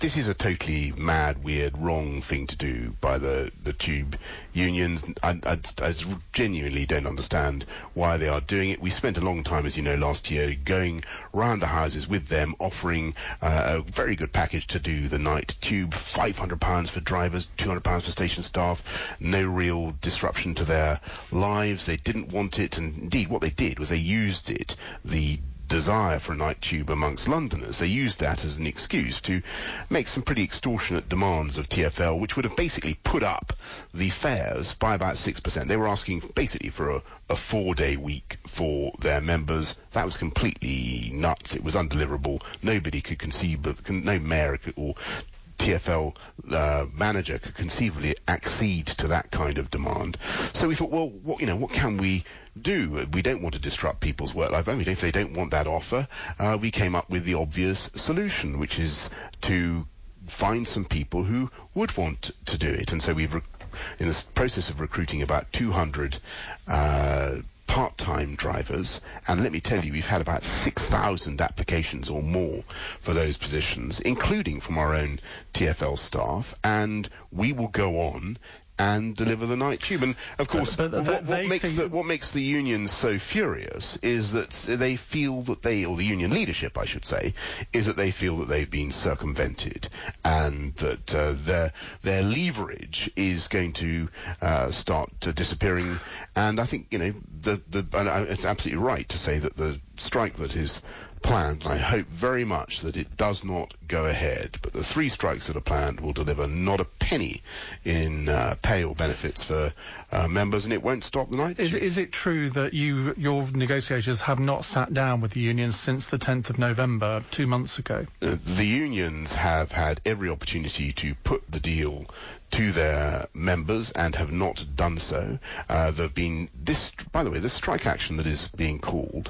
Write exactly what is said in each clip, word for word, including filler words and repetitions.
this is a totally mad, weird, wrong thing to do by the, the tube unions. I, I, I genuinely don't understand why they are doing it. We spent a long time, as you know, last year going round the houses with them, offering uh, a very good package to do the night tube, five hundred pounds for drivers, two hundred pounds for station staff, no real disruption to their lives. They didn't want it, and indeed what they did was they used it, the desire for a night tube amongst Londoners. They used that as an excuse to make some pretty extortionate demands of T F L, which would have basically put up the fares by about six percent. They were asking basically for a, a four-day week for their members. That was completely nuts. It was undeliverable. Nobody could conceive of, no mayor could, or T F L uh, manager could conceivably accede to that kind of demand. So we thought, well, what, you know, what can we do? We don't want to disrupt people's work life. I mean, if they don't want that offer, uh, we came up with the obvious solution, which is to find some people who would want to do it. And so we've, rec- in the process of recruiting about two hundred uh, part-time drivers, and let me tell you, we've had about six thousand applications or more for those positions, including from our own T F L staff, and we will go on and deliver the night tube. And of course, but, but what, what makes think... the, what makes the unions so furious is that they feel that they, or the union leadership, I should say, is that they feel that they've been circumvented, and that uh, their their leverage is going to uh, start uh, disappearing. And I think, you know, the the and I, it's absolutely right to say that the strike that is planned, and I hope very much that it does not go ahead, but the three strikes that are planned will deliver not a penny in uh, pay or benefits for uh, members, and it won't stop the night. Is, is it true that you, your negotiators have not sat down with the unions since the tenth of November, two months ago? Uh, the unions have had every opportunity to put the deal to their members and have not done so. Uh, there have been this, by the way, this strike action that is being called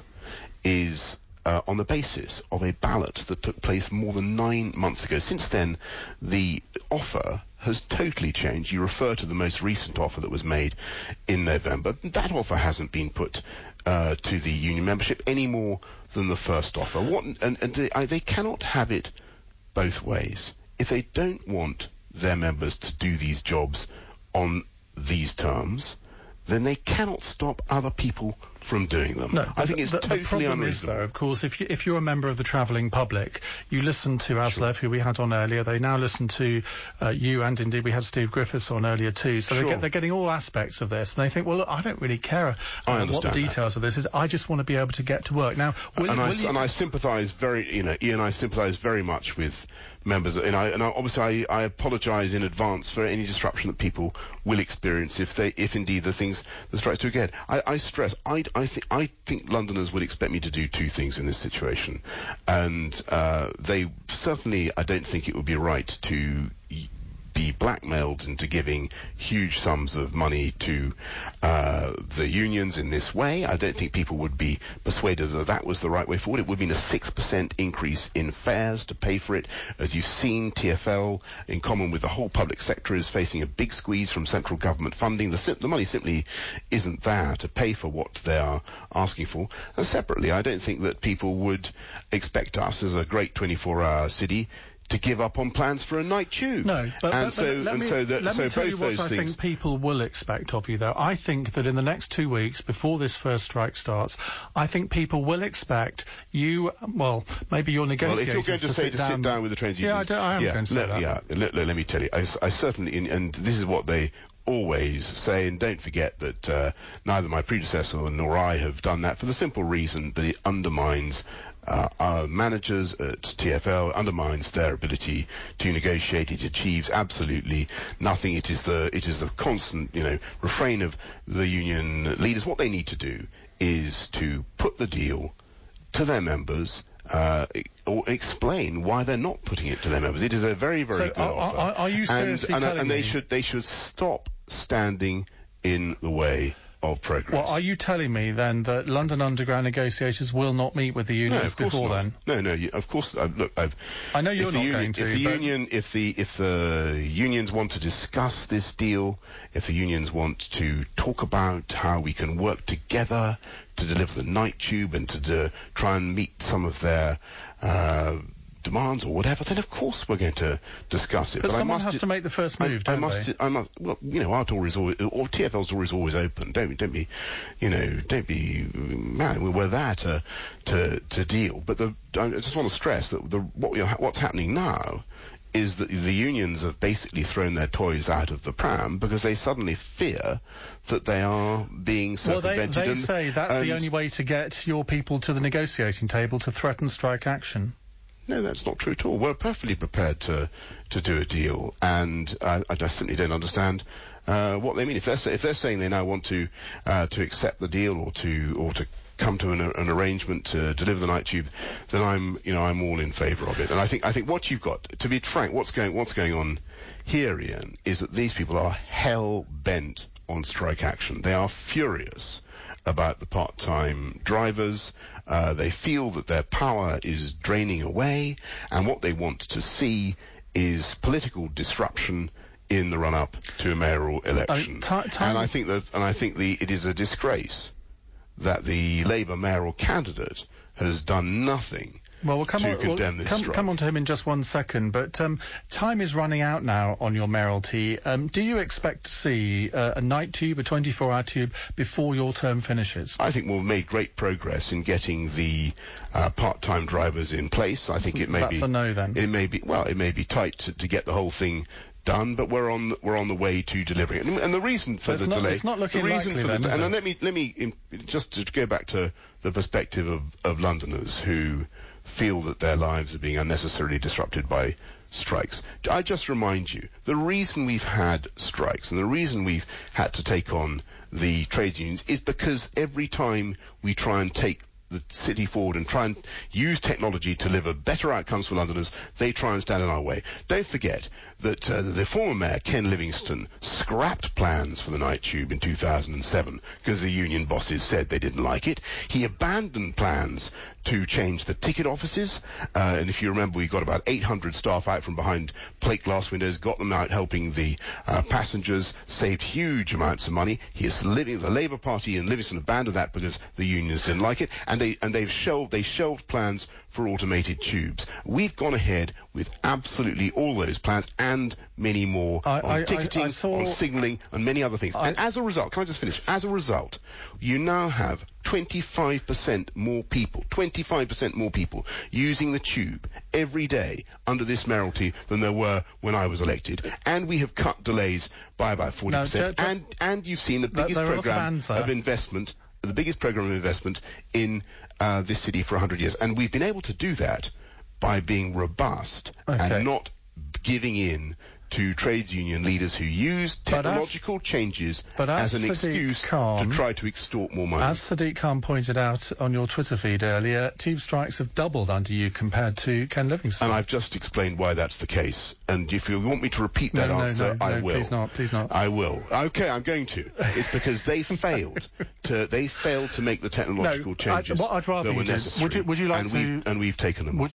is Uh, on the basis of a ballot that took place more than nine months ago. Since then, the offer has totally changed. You refer to the most recent offer that was made in November. That offer hasn't been put uh, to the union membership any more than the first offer. What, and, and they, I, they cannot have it both ways. If they don't want their members to do these jobs on these terms, then they cannot stop other people from doing them. No, I think it's the, totally the problem unreasonable. is, though, of course, if, you, if you're a member of the travelling public, you listen to Aslef, who we had on earlier. They now listen to uh, you, and indeed we had Steve Griffiths on earlier too. So sure. they get, they're getting all aspects of this, and they think, well, look, I don't really care uh, what the details that. of this is. I just want to be able to get to work. Now, will, and, will I, you... and I sympathise very, you know, Ian, I sympathise very much with members, and I, and I, obviously I, I apologise in advance for any disruption that people will experience if they, if indeed the things, the strikes do again. I, I stress, I, I think, I think Londoners would expect me to do two things in this situation, and uh, they certainly, I don't think it would be right to y- be blackmailed into giving huge sums of money to uh, the unions in this way. I don't think people would be persuaded that that was the right way forward. It would mean a six percent increase in fares to pay for it. As you've seen, T F L, in common with the whole public sector, is facing a big squeeze from central government funding. The, sim- the money simply isn't there to pay for what they are asking for. And separately, I don't think that people would expect us, as a great twenty-four hour city, to give up on plans for a night tube. No, but, and but, so, but let and me, so, that, let so me tell both you what those I things. think people will expect of you, though. I think that in the next two weeks, before this first strike starts, I think people will expect you, well, maybe your negotiators Well, if you're going to, to say sit to down, sit down with the trains yeah, unions, I, don't, I am yeah, going to say let, that. Yeah, let, let, let me tell you, I, I certainly, and this is what they always say, and don't forget that uh, neither my predecessor nor I have done that, for the simple reason that it undermines Uh, our managers at T F L, undermines their ability to negotiate. It achieves absolutely nothing. It is the it is the constant, you know, refrain of the union leaders. What they need to do is to put the deal to their members, uh, or explain why they're not putting it to their members. It is a very, very so good are, offer. Are, are you seriously and, telling and, and they me... should they should stop standing in the way of progress. Well, are you telling me then that London Underground negotiators will not meet with the unions no, of course before not. then? No, no, you, of course. Uh, look, I've. I know you're if the not union, going to. If the but union, if the if the unions want to discuss this deal, if the unions want to talk about how we can work together to deliver the night tube and to do, try and meet some of their uh, demands or whatever, then of course we're going to discuss it. But, but someone I must has to make the first move, I, don't I must, they? I must. Well, you know, our door is always, or T F L's door is always open. Don't don't be, you know, don't be man. We're there to to to deal. But the, I just want to stress that the what we are, what's happening now is that the unions have basically thrown their toys out of the pram because they suddenly fear that they are being circumvented. Well, they, they and, say that's and the only way to get your people to the negotiating table to threaten strike action. No, that's not true at all. We're perfectly prepared to to do a deal, and uh, I just simply don't understand uh, what they mean. If they're if they're saying they now want to uh, to accept the deal or to or to come to an, an arrangement to deliver the night tube, then I'm you know I'm all in favour of it. And I think I think what you've got, to be frank, what's going what's going on here, Ian, is that these people are hell bent on strike action. They are furious about the part-time drivers. Uh, they feel that their power is draining away, and what they want to see is political disruption in the run-up to a mayoral election. I mean, t- and I think that, and I think the it is a disgrace that the Labour mayoral candidate has done nothing Well, we'll come, to on, condemn we'll this come, strike. come on to him in just one second, but um, time is running out now on your mayoralty. Um, do you expect to see uh, a night tube, a twenty-four hour tube, before your term finishes? I think we've made great progress in getting the uh, part-time drivers in place. I think it may That's be... a no, then. It may be, well, it may be tight to, to get the whole thing done, but we're on we're on the way to delivering it. And, and the reason for So it's the not- delay... it's not looking the reason likely for then, the, is And it? then let me, let me in, just to go back to the perspective of, of Londoners who feel that their lives are being unnecessarily disrupted by strikes. I just remind you, the reason we've had strikes and the reason we've had to take on the trades unions is because every time we try and take the city forward and try and use technology to deliver better outcomes for Londoners, they try and stand in our way. Don't forget that uh, the former mayor, Ken Livingstone, scrapped plans for the night tube in two thousand seven because the union bosses said they didn't like it. He abandoned plans to change the ticket offices, uh, and if you remember, we got about eight hundred staff out from behind plate glass windows, got them out helping the uh, passengers, saved huge amounts of money. He is living, the Labour Party and Livingstone abandoned that because the unions didn't like it, and they and they've shelved they shelved plans for automated tubes. We've gone ahead with absolutely all those plans and many more I- on I- I- ticketing, I saw- on signalling, and many other things. I- and as a result, can I just finish? As a result, you now have twenty-five percent more people, twenty-five percent more people using the tube every day under this mayoralty than there were when I was elected. And we have cut delays by about forty percent. No, and, and you've seen the There- biggest there are a lot of program bands there. of investment, the biggest program of investment in uh, this city for one hundred years. And we've been able to do that by being robust Okay. and not giving in to trades union leaders who use But as- technological changes but as as an Sadiq excuse Khan- to try to extort more money. As Sadiq Khan pointed out on your Twitter feed earlier, tube strikes have doubled under you compared to Ken Livingstone. And I've just explained why that's the case. And if you want me to repeat that No, no, answer, no, I no, will. please not, please not. I will. Okay, I'm going to. It's because they failed to they failed to make the technological No, I- changes what I'd rather that were you did- necessary. would you- would you like and to- We've, and we've taken them. Would